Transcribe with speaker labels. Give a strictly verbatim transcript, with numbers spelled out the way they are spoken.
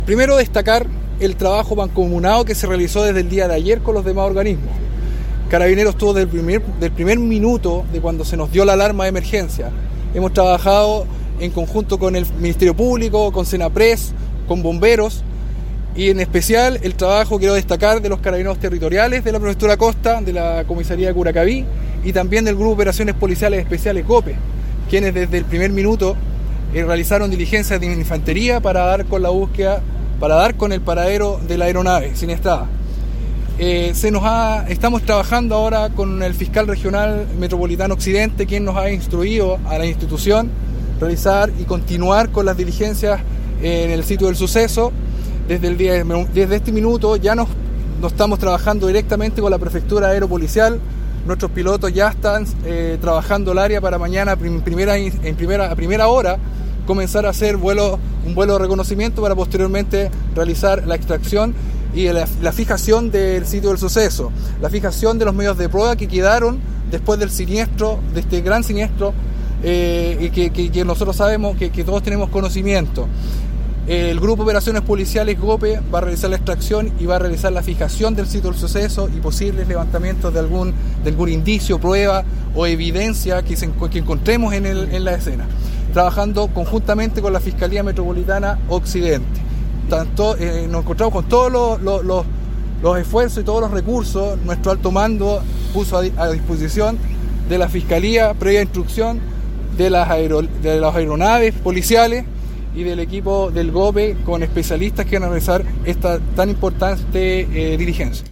Speaker 1: Primero, destacar el trabajo mancomunado que se realizó desde el día de ayer con los demás organismos. Carabineros estuvo del primer, del primer minuto de cuando se nos dio la alarma de emergencia. Hemos trabajado en conjunto con el Ministerio Público, con Senapres, con bomberos, y en especial el trabajo, quiero destacar, de los carabineros territoriales de la Prefectura Costa, de la Comisaría de Curacaví y también del Grupo de Operaciones Policiales Especiales GOPE, quienes desde el primer minuto eh, realizaron diligencias de infantería para dar con la búsqueda, para dar con el paradero de la aeronave siniestrada. Eh, se nos ha, estamos trabajando ahora con el fiscal regional metropolitano Occidente, quien nos ha instruido a la institución realizar y continuar con las diligencias en el sitio del suceso. Desde, el día, desde este minuto ya nos, nos estamos trabajando directamente con la Prefectura Aeropolicial. Nuestros pilotos ya están eh, trabajando el área para mañana en primera, en primera, a primera hora comenzar a hacer vuelo, un vuelo de reconocimiento para posteriormente realizar la extracción y la, la fijación del sitio del suceso, la fijación de los medios de prueba que quedaron después del siniestro, de este gran siniestro, eh, y que, que, que nosotros sabemos, que, que todos tenemos conocimiento. El Grupo de Operaciones Policiales GOPE va a realizar la extracción y va a realizar la fijación del sitio del suceso y posibles levantamientos de algún, de algún indicio, prueba o evidencia que, se, que encontremos en, el, en la escena, trabajando conjuntamente con la Fiscalía Metropolitana Occidente. Tanto, eh, nos encontramos con todos los, los, los, los esfuerzos y todos los recursos. Nuestro alto mando puso a, a disposición de la Fiscalía previa instrucción de las, aero, de las aeronaves policiales y del equipo del GOPE con especialistas que van a realizar esta tan importante eh, diligencia.